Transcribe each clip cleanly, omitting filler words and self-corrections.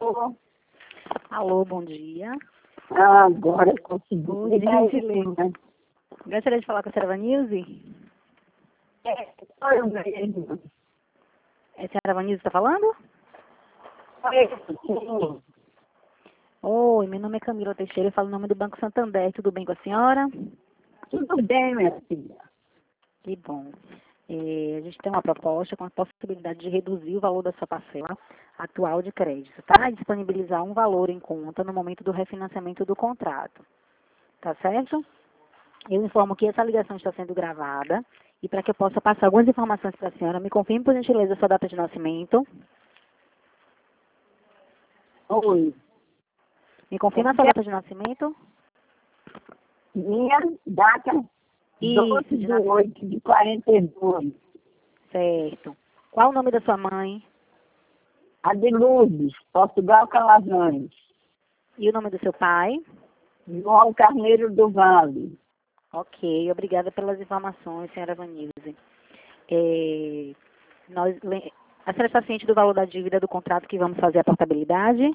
Alô, bom dia. Agora eu consegui. Por gentileza. Gostaria de falar com a senhora Vanilze? Sou eu mesmo. É a senhora Vanilze que está falando? Sim. Oi, meu nome é Camila Teixeira, eu falo em nome do Banco Santander. Tudo bem com a senhora? Tudo bem, minha filha. Que bom. A gente tem uma proposta com a possibilidade de reduzir o valor da sua parcela atual de crédito, tá? E disponibilizar um valor em conta no momento do refinanciamento do contrato. Tá certo? Eu informo que essa ligação está sendo gravada e para que eu possa passar algumas informações para a senhora, me confirme, por gentileza, a sua data de nascimento. Oi. Me confirma a sua data de nascimento. Minha data Isso, 12 de de nascimento. 8 de 42. Certo. Qual o nome da sua mãe? Adeluzes, Portugal Calazans. E o nome do seu pai? João Carneiro do Vale. Ok, obrigada pelas informações, senhora Vanilze. A senhora está ciente do valor da dívida do contrato que vamos fazer a portabilidade?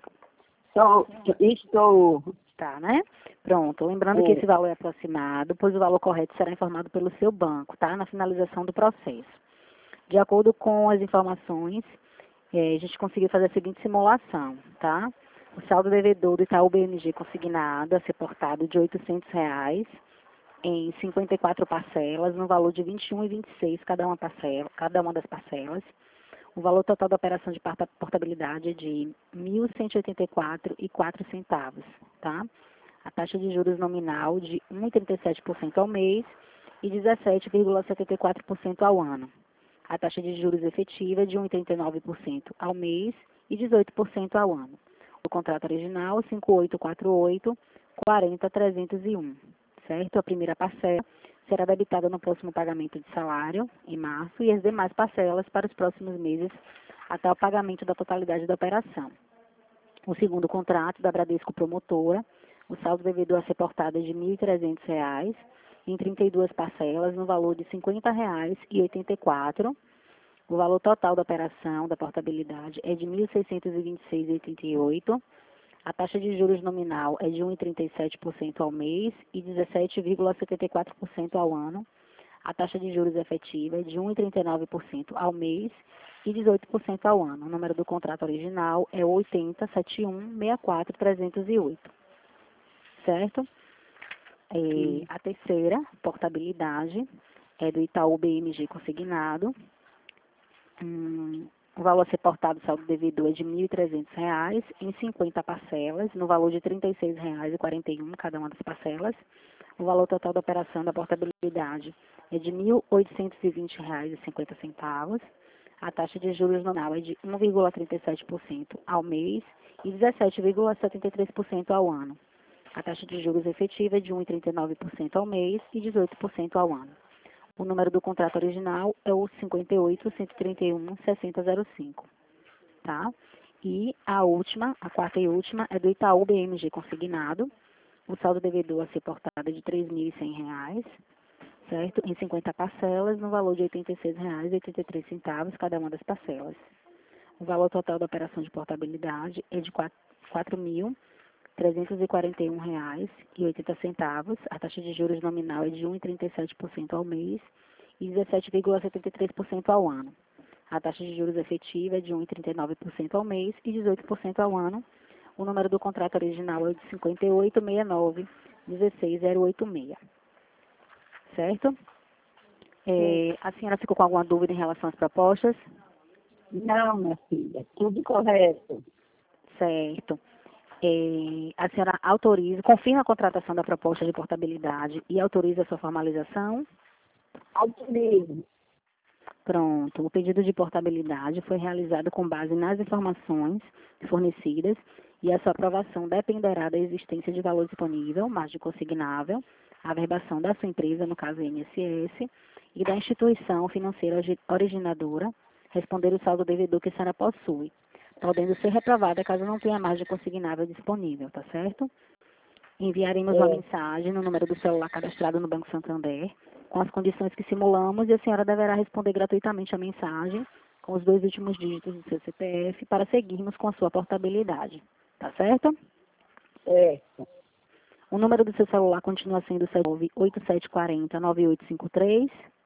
Estou. Tá, né? Pronto. Lembrando que esse valor é aproximado, pois o valor correto será informado pelo seu banco, tá? Na finalização do processo. De acordo com as informações, a gente conseguiu fazer a seguinte simulação, tá? O saldo devedor do Itaú BMG consignado a ser portado de R$ 800 em 54 parcelas, no valor de R$ 21,26 cada uma das parcelas. O valor total da operação de portabilidade é de R$ 1.184,04, tá? A taxa de juros nominal de 1,37% ao mês e 17,74% ao ano. A taxa de juros efetiva é de 1,39% ao mês e 18% ao ano. O contrato original 5848 40301, certo? A primeira parcela será debitada no próximo pagamento de salário, em março, e as demais parcelas para os próximos meses até o pagamento da totalidade da operação. O segundo contrato da Bradesco Promotora, o saldo devedor a ser portado é de R$ 1.300 em 32 parcelas no valor de R$ 50,84. O valor total da operação da portabilidade é de R$ 1.626,88. A taxa de juros nominal é de 1,37% ao mês e 17,74% ao ano. A taxa de juros efetiva é de 1,39% ao mês e 18% ao ano. O número do contrato original é 807164-308. Certo? A terceira portabilidade é do Itaú BMG consignado. O valor a ser portado, saldo devedor, é de R$ 1.300 em 50 parcelas, no valor de R$ 36,41 cada uma das parcelas. O valor total da operação da portabilidade é de R$ 1.820,50. A taxa de juros nominal é de 1,37% ao mês e 17,73% ao ano. A taxa de juros efetiva é de 1,39% ao mês e 18% ao ano. O número do contrato original é o 58-131-6005, tá? E a quarta e última, é do Itaú BMG consignado. O saldo devedor a ser portado é de R$ 3.100, certo? Em 50 parcelas, no valor de R$ 86,83 cada uma das parcelas. O valor total da operação de portabilidade é de R$ 4.341,80. A taxa de juros nominal é de 1,37% ao mês e 17,73% ao ano. A taxa de juros efetiva é de 1,39% ao mês e 18% ao ano. O número do contrato original é o de 5869-16086. Certo? A senhora ficou com alguma dúvida em relação às propostas? Não, minha filha, tudo correto. Certo. A senhora confirma a contratação da proposta de portabilidade e autoriza a sua formalização? Autorizo. Pronto. O pedido de portabilidade foi realizado com base nas informações fornecidas e a sua aprovação dependerá da existência de valor disponível, margem consignável, a averbação da sua empresa, no caso INSS, e da instituição financeira originadora, responder o saldo devedor que a senhora possui, podendo ser reprovada caso não tenha margem consignável disponível, tá certo? Enviaremos uma mensagem no número do celular cadastrado no Banco Santander, com as condições que simulamos, e a senhora deverá responder gratuitamente a mensagem com os 2 últimos dígitos do seu CPF para seguirmos com a sua portabilidade. Tá certo? Certo. O número do seu celular continua sendo o 8740-9853.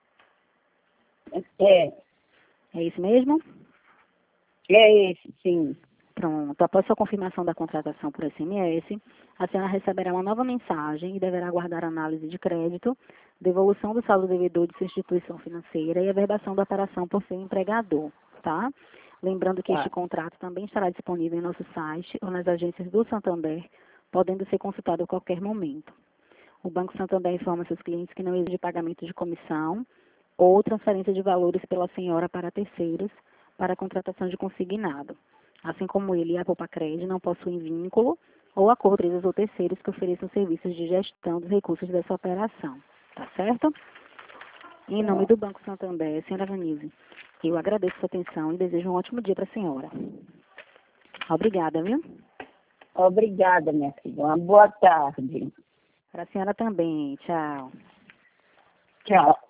É Esse mesmo? esse, sim. Pronto. Após sua confirmação da contratação por SMS, a senhora receberá uma nova mensagem e deverá aguardar análise de crédito, devolução do saldo devedor de sua instituição financeira e averbação da operação por seu empregador, tá? Lembrando que este contrato também estará disponível em nosso site ou nas agências do Santander, podendo ser consultado a qualquer momento. O Banco Santander informa seus clientes que não exige pagamento de comissão ou transferência de valores pela senhora para terceiros para a contratação de consignado. Assim como ele e a Poupa-Cred não possuem vínculo ou acordo com empresas ou terceiros que ofereçam serviços de gestão dos recursos dessa operação. Tá certo? Em nome do Banco Santander, senhora Vanilze, eu agradeço sua atenção e desejo um ótimo dia para a senhora. Obrigada, viu? Obrigada, minha filha. Uma boa tarde. Para a senhora também. Tchau. Tchau.